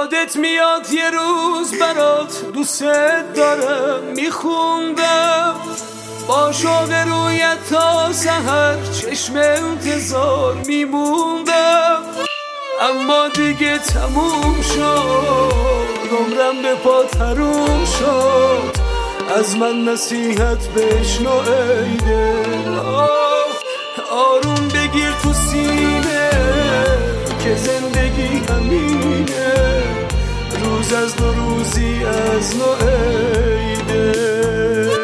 یادت میاد یه روز برات دوست دارم میخوندم، با شوق رویت تا سحر چشم انتظار میموندم، اما دیگه تموم شد، عمرم به پات حروم شد، از من نصیحت بشنو ای دل. آروم بگیر تو سینه که زندگی همینه، روز از نو روزی از نو ای دل.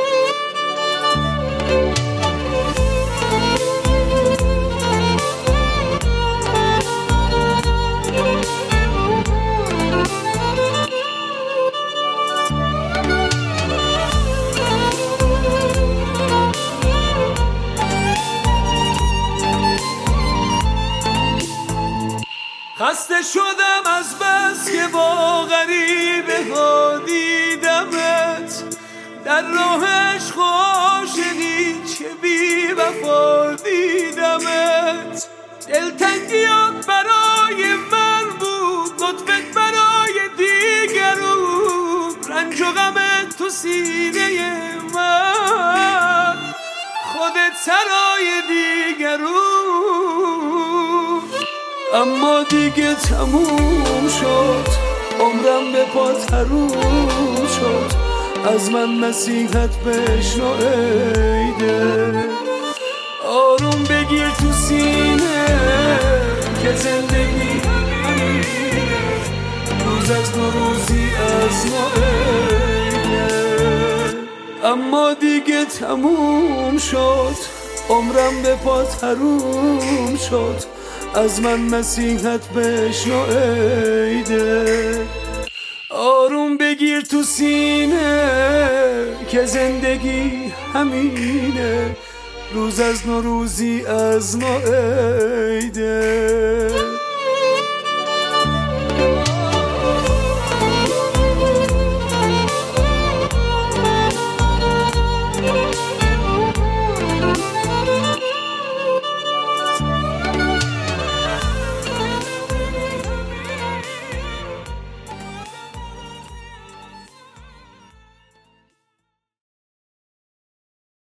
خسته شدم از بس که با غریبه ها دیدمت، در راه عشق و عاشقی چه بی وفا دیدمت، دلتنگیات برای من بود، لطفت برای دیگرون، رنج و غمت تو سینه من، خودت سرای دیگرون، اما دیگه تموم شد، عمرم به پات حروم شد، از من نصیحت بشنو ای دل. آروم بگیر تو سینه که زندگی روز از نو روزی از نو ای دل، اما دیگه تموم شد، عمرم به پات حروم شد، از من نصیحت بشنو ای دل. آروم بگیر تو سینه که زندگی همینه، روز از نو روزی از نو ای